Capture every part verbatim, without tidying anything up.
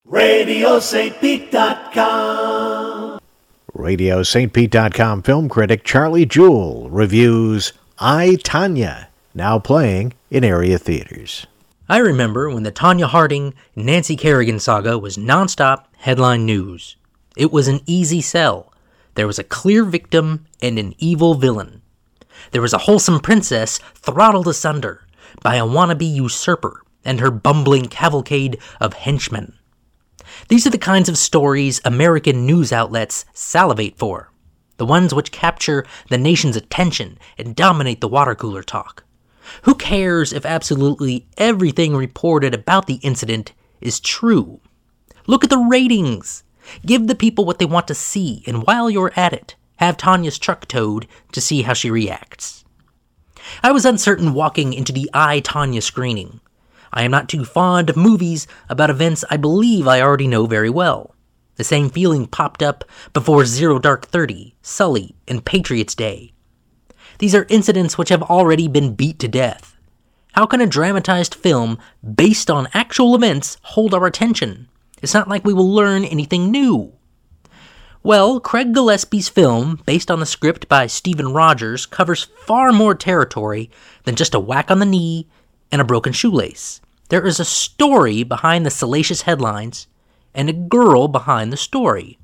radio st pete dot com radio st pete dot com film critic Charlie Jewell reviews I, Tonya, now playing in area theaters. I remember when the Tonya Harding, Nancy Kerrigan saga was nonstop headline news. It was an easy sell. There was a clear victim and an evil villain. There was a wholesome princess throttled asunder by a wannabe usurper and her bumbling cavalcade of henchmen. These are the kinds of stories American news outlets salivate for, the ones which capture the nation's attention and dominate the water cooler talk. Who cares if absolutely everything reported about the incident is true? Look at the ratings. Give the people what they want to see, and while you're at it, have Tonya's truck towed to see how she reacts. I was uncertain walking into the I, Tonya screening. I am not too fond of movies about events I believe I already know very well. The same feeling popped up before Zero Dark Thirty, Sully, and Patriots Day. These are incidents which have already been beat to death. How can a dramatized film based on actual events hold our attention? It's not like we will learn anything new. Well, Craig Gillespie's film, based on the script by Stephen Rogers, covers far more territory than just a whack on the knee and a broken shoelace. There is a story behind the salacious headlines and a girl behind the story.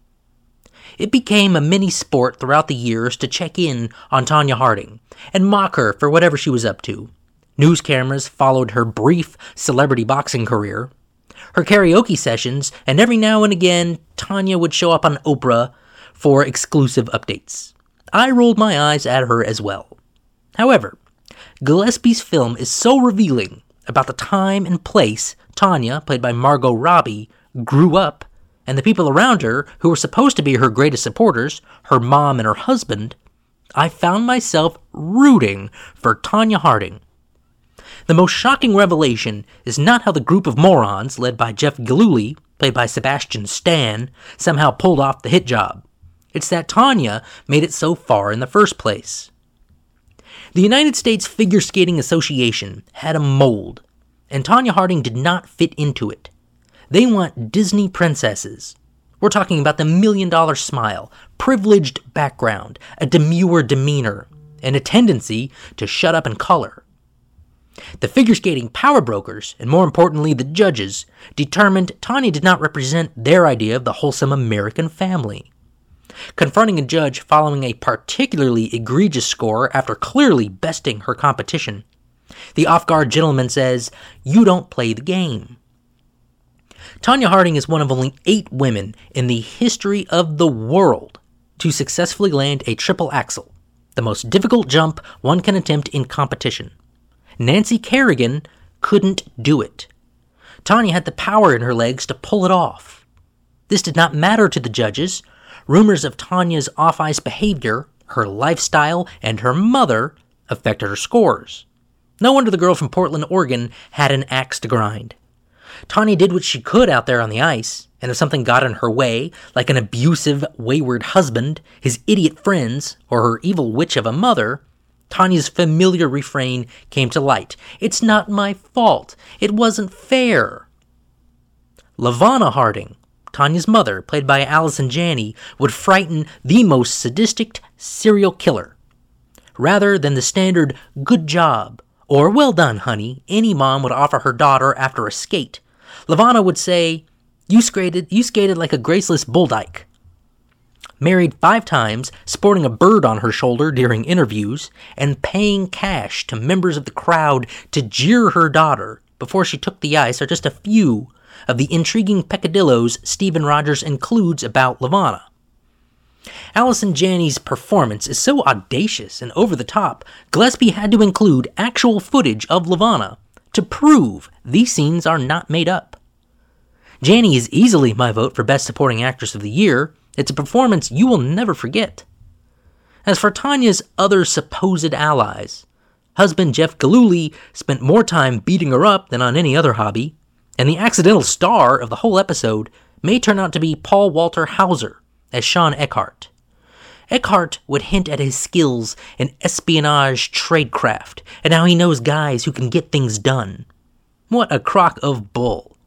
It became a mini sport throughout the years to check in on Tonya Harding and mock her for whatever she was up to. News cameras followed her brief celebrity boxing career, her karaoke sessions, and every now and again, Tonya would show up on Oprah for exclusive updates. I rolled my eyes at her as well. However, Gillespie's film is so revealing about the time and place Tonya, played by Margot Robbie, grew up, and the people around her who were supposed to be her greatest supporters, her mom and her husband, I found myself rooting for Tonya Harding. The most shocking revelation is not how the group of morons led by Jeff Gillooly, played by Sebastian Stan, somehow pulled off the hit job. It's that Tonya made it so far in the first place. The United States Figure Skating Association had a mold, and Tonya Harding did not fit into it. They want Disney princesses. We're talking about the million-dollar smile, privileged background, a demure demeanor, and a tendency to shut up and color. The figure skating power brokers, and more importantly the judges, determined Tonya did not represent their idea of the wholesome American family. Confronting a judge following a particularly egregious score after clearly besting her competition, the off-guard gentleman says, "You don't play the game." Tonya Harding is one of only eight women in the history of the world to successfully land a triple axel, the most difficult jump one can attempt in competition. Nancy Kerrigan couldn't do it. Tonya had the power in her legs to pull it off. This did not matter to the judges. Rumors of Tonya's off-ice behavior, her lifestyle, and her mother affected her scores. No wonder the girl from Portland, Oregon had an axe to grind. Tonya did what she could out there on the ice, and if something got in her way, like an abusive, wayward husband, his idiot friends, or her evil witch of a mother, Tonya's familiar refrain came to light. "It's not my fault. It wasn't fair." LaVonna Harding, Tonya's mother, played by Allison Janney, would frighten the most sadistic serial killer. Rather than the standard "good job" or "well done, honey" any mom would offer her daughter after a skate, LaVonna would say, you skated, you skated like a graceless bulldyke." Married five times, sporting a bird on her shoulder during interviews, and paying cash to members of the crowd to jeer her daughter before she took the ice are just a few of the intriguing peccadillos Stephen Rogers includes about LaVonna. Allison Janney's performance is so audacious and over the top, Gillespie had to include actual footage of LaVonna to prove these scenes are not made up. Janney is easily my vote for Best Supporting Actress of the Year. It's a performance you will never forget. As for Tonya's other supposed allies, husband Jeff Gillooly spent more time beating her up than on any other hobby, and the accidental star of the whole episode may turn out to be Paul Walter Hauser as Sean Eckhart. Eckhart would hint at his skills in espionage tradecraft, and how he knows guys who can get things done. What a crock of bull.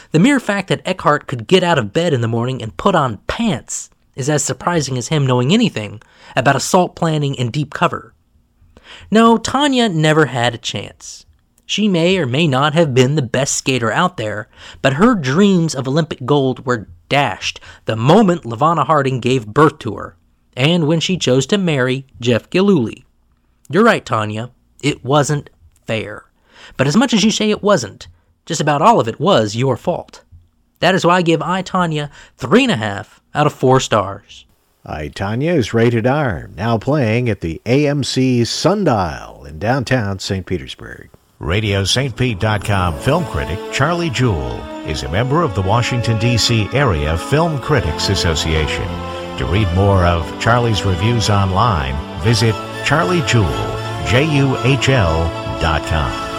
The mere fact that Eckhart could get out of bed in the morning and put on pants is as surprising as him knowing anything about assault planning and deep cover. No, Tanya never had a chance. She may or may not have been the best skater out there, but her dreams of Olympic gold were dashed the moment LaVonna Harding gave birth to her, and when she chose to marry Jeff Gillooly. You're right, Tanya. It wasn't fair. But as much as you say it wasn't, just about all of it was your fault. That is why I give I, Tanya three and a half out of four stars. I, Tanya is rated R, now playing at the A M C Sundial in downtown Saint Petersburg. Radio Saint Pete dot com film critic Charlie Jewell is a member of the Washington, D C Area Film Critics Association. To read more of Charlie's reviews online, visit charlie jewell, J U H L dot com.